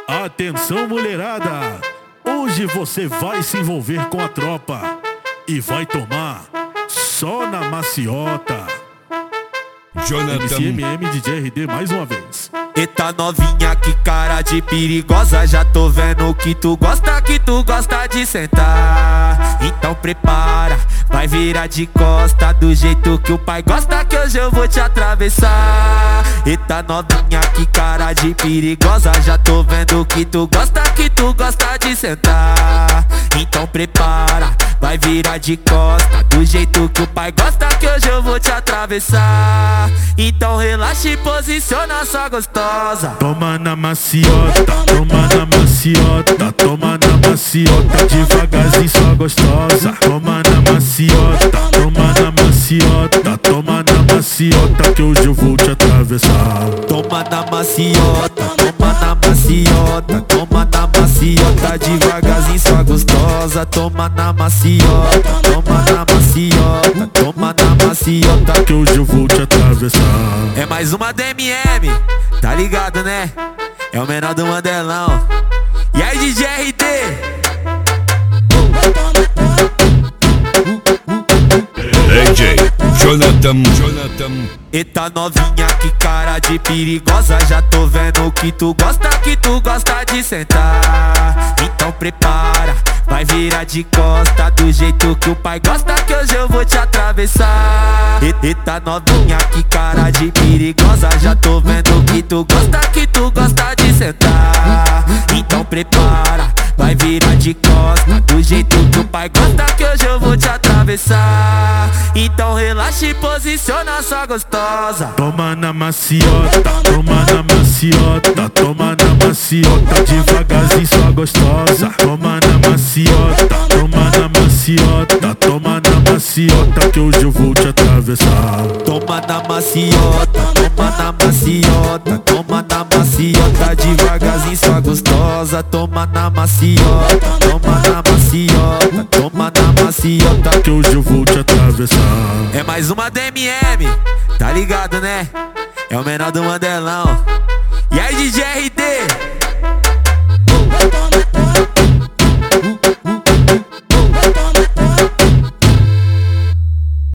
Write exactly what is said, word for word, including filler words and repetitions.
Atenção, mulherada! Hoje você vai se envolver com a tropa e vai tomar só na maciota. Jonathan M C M M D J R D mais uma vez. Eita novinha, que cara de perigosa. Já tô vendo que tu gosta, que tu gosta de sentar. Então prepara, vai virar de costa do jeito que o pai gosta, que hoje eu vou te atravessar. Eita novinha, que cara de perigosa. Já tô vendo que tu gosta, que tu gosta de sentar. Então prepara, vai virar de costa do jeito que o pai gosta, que hoje eu vou te atravessar. Então relaxa e posiciona sua gostosa. Toma na maciota, toma na maciota, toma na maciota, devagarzinho sua gostosa. Toma na maciota, toma na maciota, toma na maciota, que hoje eu vou te atravessar. Toma na maciota, toma na maciota, toma na maciota, devagarzinho sua gostosa. Toma na maciota, toma na maciota, toma na maciota, que hoje eu vou te atravessar. É mais uma D M M, tá ligado, né? É o menor do Mandelão. E aí, D J R D? D J Jonathan Jonathan. Eita novinha, que cara de perigosa. Já tô vendo que tu gosta, que tu gosta de sentar. Então prepara, vai virar de costa do jeito que o pai gosta, que hoje eu vou te atravessar. Eita novinha, que cara de perigosa. Já tô vendo que tu gosta, que tu gosta de sentar. Então prepara, vai virar de costa do jeito que o pai gosta, que hoje eu vou te atravessar. Então relaxa e posiciona sua gostosa. Toma na maciota, toma na maciota, toma na maciota, devagarzinho sua gostosa. Toma na maciota, toma na maciota, toma na maciota, que hoje eu vou te atravessar. Toma na maciota, toma na maciota, toma na maciota, devagarzinho sua gostosa. Toma na maciota, toma na maciota, toma na maciota, que hoje eu vou te atravessar. É mais uma D M M, tá ligado, né? É o menor do Mandelão.